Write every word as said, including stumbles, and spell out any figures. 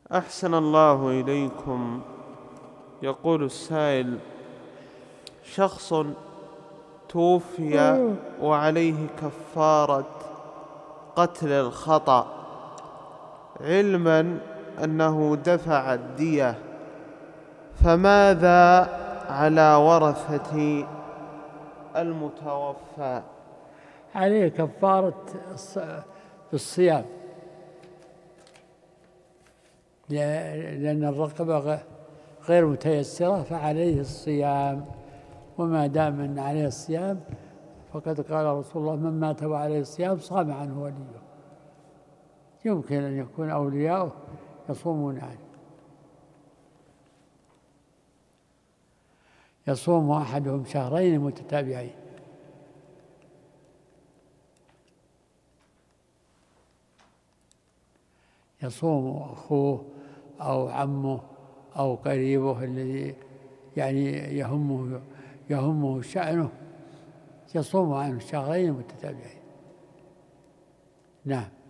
أحسن الله إليكم. يقول السائل: شخص توفي وعليه كفارة قتل الخطأ، علما أنه دفع الدية، فماذا على ورثة المتوفى؟ عليه كفارة الصيام، لأن الرقبة غير متيسرة فعليه الصيام، وما دام أن عليه الصيام فقد قال رسول الله: من مات وعليه الصيام صام عنه وليه. يمكن أن يكون أولياؤه يصومون عنه. يصوم أحدهم شهرين متتابعين. يصوم أخوه أو عمه أو قريبه الذي يعني يهمه يهمه شأنه، يصوم عنه شهرين متتابعين. نعم.